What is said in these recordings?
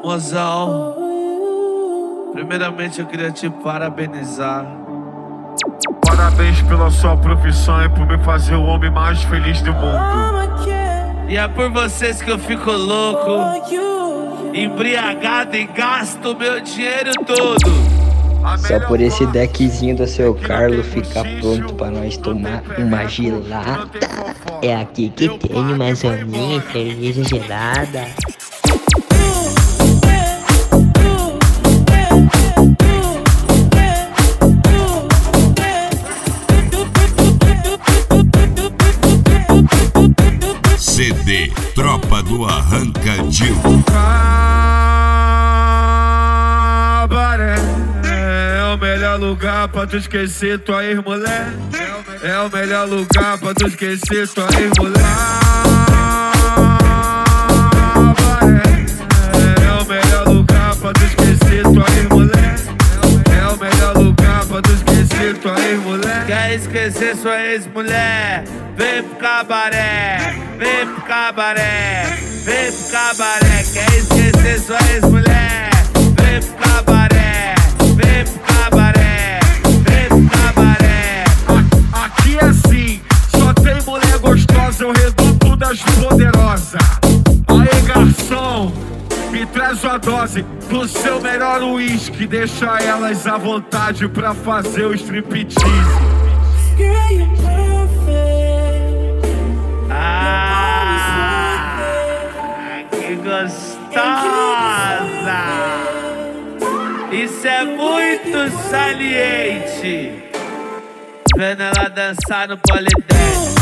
Mozão, primeiramente eu queria te parabenizar. Parabéns pela sua profissão e por me fazer o homem mais feliz do mundo. E é por vocês que eu fico louco, embriagado e gasto meu dinheiro todo. Só por esse deckzinho do seu Carlos ficar pronto pra nós tomar uma gelada. É aqui que tem uma zoninha e cerveja gelada. CD Tropa do Arrancadil. Cabaré é o melhor lugar pra tu esquecer tua ex-mulher. É o melhor lugar pra tu esquecer tua ex-mulher. Cabaré é o melhor lugar pra tu esquecer tua ex-mulher. É o melhor lugar pra tu esquecer tua ex-mulher. Quer esquecer sua ex-mulher? Vem pro cabaré, vem pro cabaré, vem pro cabaré. Quer esquecer sua ex-mulher? Vem pro cabaré, vem pro cabaré, vem pro cabaré. Aqui é assim, só tem mulher gostosa, o reduto das poderosas. Aê, garçom, me traz uma dose do seu melhor uísque. Deixa elas à vontade pra fazer o striptease. Que gostosa! Isso é muito saliente. Vendo ela dançar no polidense.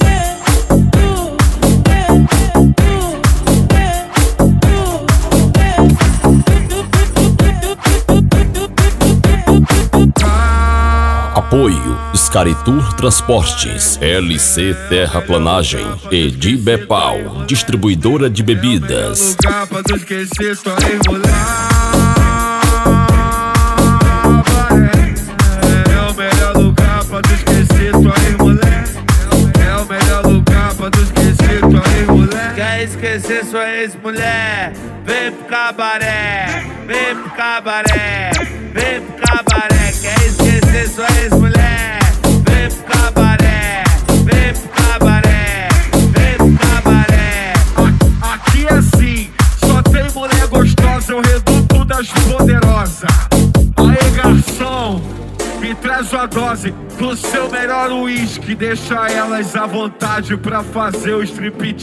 Apoio Scaritur Transportes, LC Terraplanagem e Dibepal, distribuidora de bebidas. Lugar pra tu esquecer tua ex-mulher. É o melhor lugar pra tu esquecer tua ex-mulher. É o melhor lugar pra tu esquecer tua ex-mulher. Quer esquecer sua ex-mulher? Vem pro cabaré, vem pro cabaré, vem pro cabaré. Quer esquecer sua ex-mulher? Vem pro cabaré, vem pro cabaré, vem pro cabaré. Aqui é assim, só tem mulher gostosa, o reduto das poderosas. Aê, garçom, me traz uma dose do seu melhor uísque. Deixa elas à vontade pra fazer o striptease.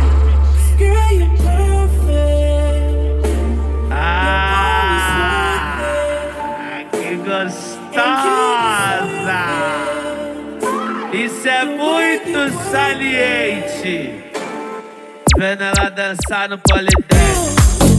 Que gostosa! Isso é muito saliente. Vendo ela dançar no polidense.